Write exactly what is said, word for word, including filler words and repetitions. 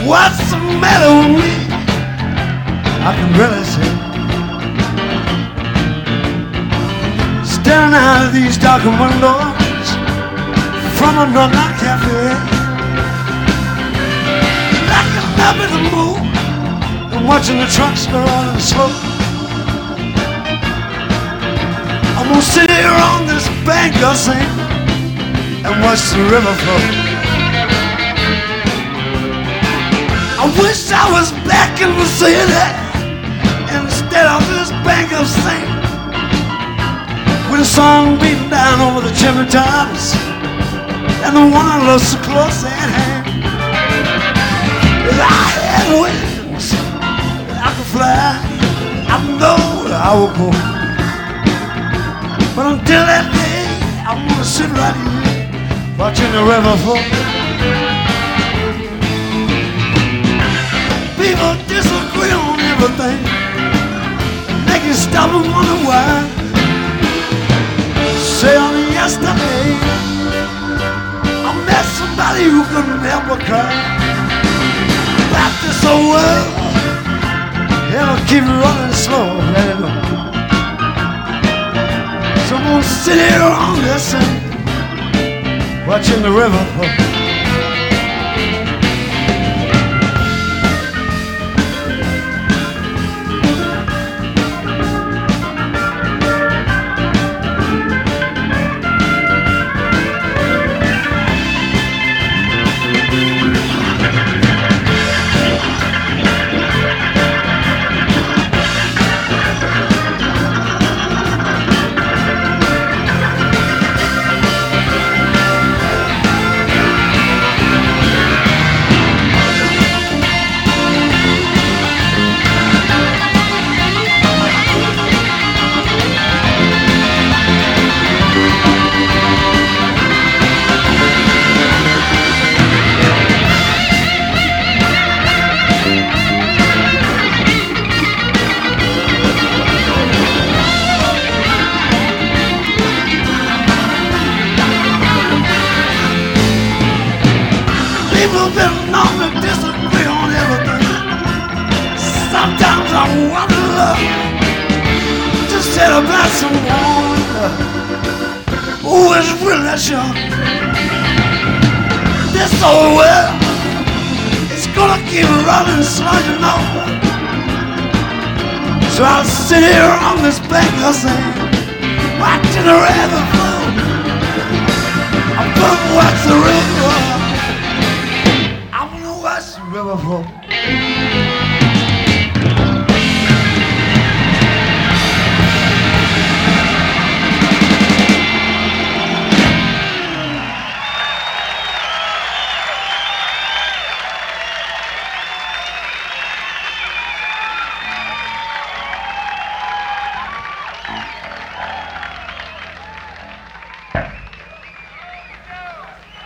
What's the matter with me? I can really say. Staring out of these darkened windows from another cafe, looking up at the moon and watching the trucks go running slow. I'm gonna sit here on this bank of sand and watch the river flow. I wish I was back in the city instead of this bank of sand, with the sun beating down over the chimney tops and the one I love so close at hand. If I had wings, I could fly, I know I would go. But until that day, I'm gonna sit right here watching the river flow. People disagree on everything, they can stop and wonder why. Say on yesterday, I met somebody who could never cry. About this old world, it'll keep running slow, let it go. So I'm gonna sit here on this sand, watching the river flow. People been known to disagree on everything. Sometimes I wonder, just said about someone who is really sure this old world is gonna keep running slow, you know. So I'll sit here on this bank of sand, watching the river flow.